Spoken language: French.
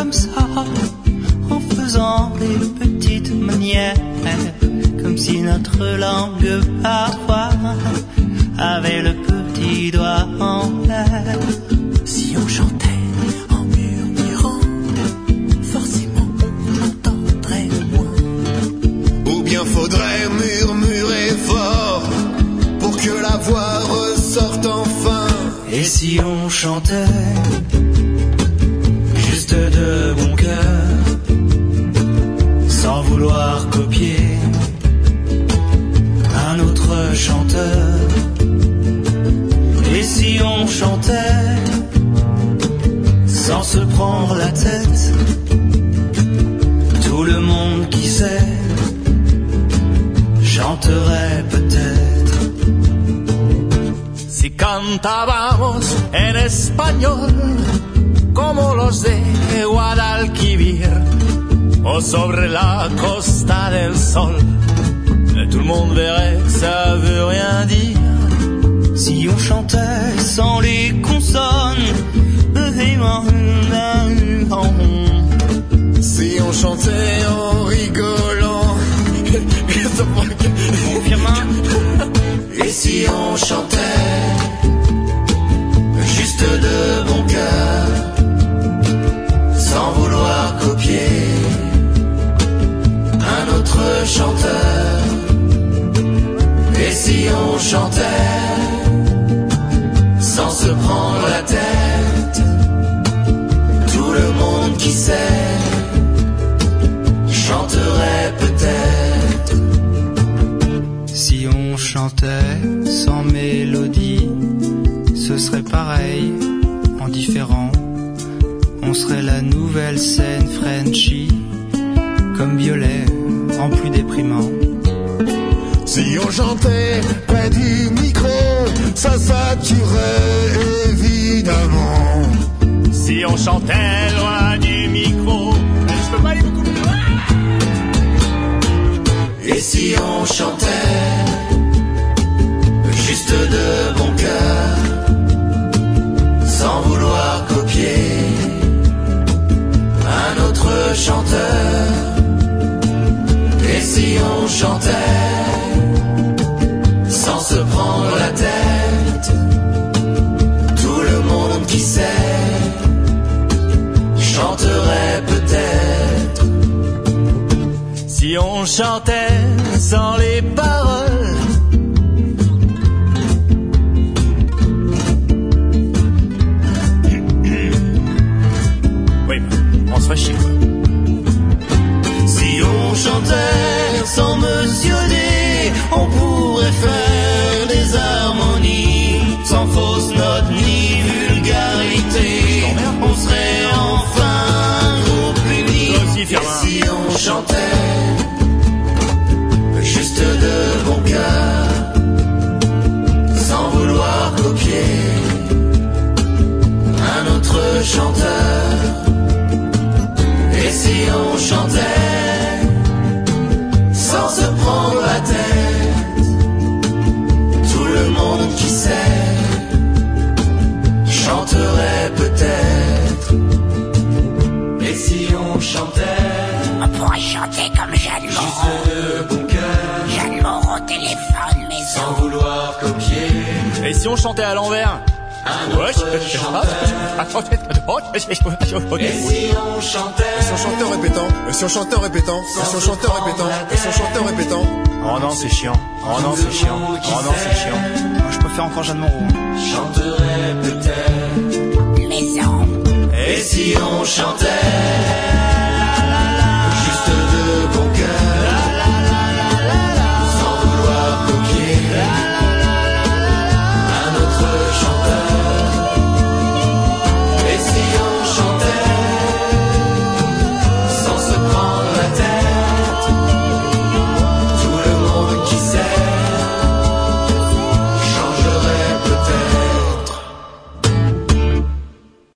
comme ça, en faisant des petites manières, comme si notre langue parfois avait le petit doigt en l'air. Si on chantait en murmurant, forcément on entendrait moins. Ou bien faudrait murmurer fort pour que la voix ressorte enfin. Et si on chantait juste de bon cœur, sans vouloir copier un autre chanteur? Et si on chantait sans se prendre la tête, tout le monde qui sait chanterait peut-être. Si cantábamos en español como los de Guadalquivir o sobre la costa del sol, tout le monde verrait que ça veut rien dire. Si on chantait sans les consonnes, si on chantait en rigolant, et si on chantait juste de bon cœur, sans vouloir copier un autre chanteur? Et si on chantait sans se prendre la tête, tout le monde qui sait chanterait peut-être. Si on chantait sans mélodie, ce serait pareil, en différent. On serait la nouvelle scène Frenchy, comme Violet, en plus déprimant. Si on chantait près du micro, ça saturait évidemment. Si on chantait loin du micro, je peux pas aller beaucoup plus loin. Et si on chantait juste de bon cœur, sans vouloir copier un autre chanteur? Et si on chantait sans se prendre la tête, tout le monde qui sait chanterait peut-être. Si on chantait sans les paroles, oui, on se fait chier quoi. Si on chantait sans mentionner, on pourrait faire des harmonies sans fausse note ni vulgarité. On serait enfin un groupe uni. Et si on chantait juste de bon cœur, sans vouloir copier un autre chanteur? Et si on chantait sans se prendre la tête, tout le monde qui sait chanterait peut-être. Et si on chantait, on pourrait chanter comme Jeanne Moreau. Juste de bon cœur, Jeanne Moreau téléphone maison. sans vouloir copier. Et si on chantait à l'envers? Et si on chantait, et si on chantait en répétant, et si on chantait en répétant, et si on chantait en répétant, et si on chantait en répétant. Oh non c'est chiant, oh non c'est chiant, oh non c'est chiant. Moi, je préfère encore Jeanne Moreau. Chanterait peut-être Maison. Et si on chantait